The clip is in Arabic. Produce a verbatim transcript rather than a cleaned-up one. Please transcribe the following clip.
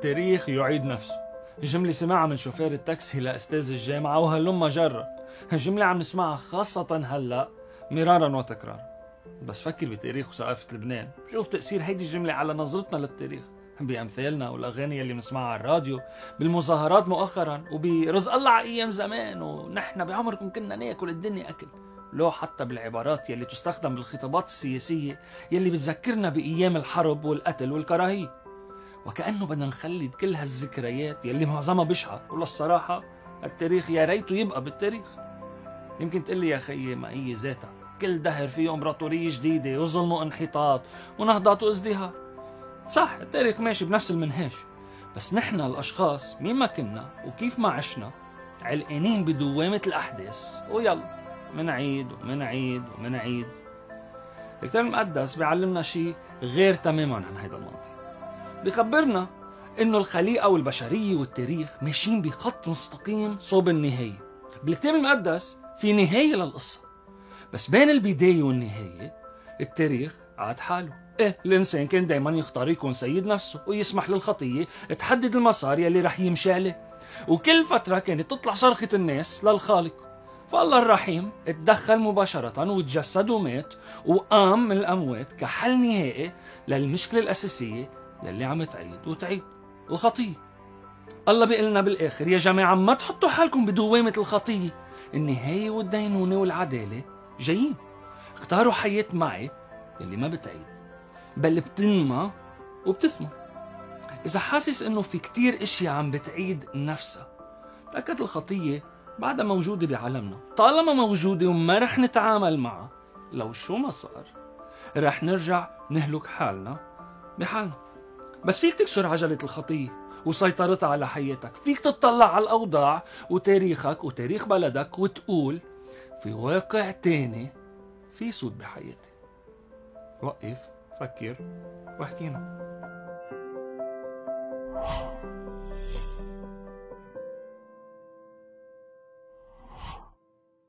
التاريخ يعيد نفسه. جملة سمعها من شوفير التاكسي لأستاذ الجامعة وهلما جرة. جملة عم نسمعها خاصة هلأ مرارا وتكرارا. بس فكر بتاريخ وثقافة لبنان، شوف تأثير هيدي الجملة على نظرتنا للتاريخ بأمثالنا والأغاني اللي بنسمعها على الراديو، بالمظاهرات مؤخرا، وبرزق الله على أيام زمان ونحن بعمركم كنا ناكل الدنيا أكل، لو حتى بالعبارات يلي تستخدم بالخطابات السياسية يلي بتذكرنا بأيام الحرب والقتل والكراهية. وكأنه بدنا نخلد كل هالذكريات يلي معظمها بشعة، وللصراحة التاريخ يا ريته يبقى بالتاريخ. يمكن تقلي يا خيي ما هي ذاتها، كل دهر فيه امبراطورية جديدة وظلم وانحطاط ونهضات وازدهار. صح التاريخ ماشي بنفس المنهاج، بس نحن الأشخاص مين ما كنا وكيف ما عشنا علقانين بدوامة الأحداث، ويلا منعيد ومنعيد ومنعيد. الكتاب المقدس بيعلمنا شيء غير تماما عن هذا المنطق. بيخبرنا إنه الخليقة والبشرية والتاريخ ماشيين بخط مستقيم صوب النهاية. بالكتاب المقدس في نهاية للقصة، بس بين البداية والنهاية التاريخ عاد حاله. إيه الإنسان كان دايما يختار يكون سيد نفسه ويسمح للخطية تحدد المسار يلي رح يمشي عليه، وكل فترة كانت تطلع صرخة الناس للخالق. فالله الرحيم اتدخل مباشرة وتجسد ومات وقام من الأموات كحل نهائي للمشكلة الأساسية يلي عم تعيد وتعيد، الخطية. الله بيقلنا بالآخر يا جماعة ما تحطوا حالكم بدوامة الخطية، النهاية والدينونة والعدالة جايين. اختاروا حياة معي يلي ما بتعيد بل بتنمى وبتثمر. إذا حاسس إنه في كتير اشياء عم بتعيد نفسها، تأكد الخطية بعدها موجودة بعالمنا. طالما موجودة وما رح نتعامل معها، لو شو ما صار رح نرجع نهلك حالنا بحالنا. بس فيك تكسر عجلة الخطية وسيطرتها على حياتك. فيك تطلع على الأوضاع وتاريخك وتاريخ بلدك وتقول في واقع تاني في سود بحياتي. وقف، فكر، واحكينا.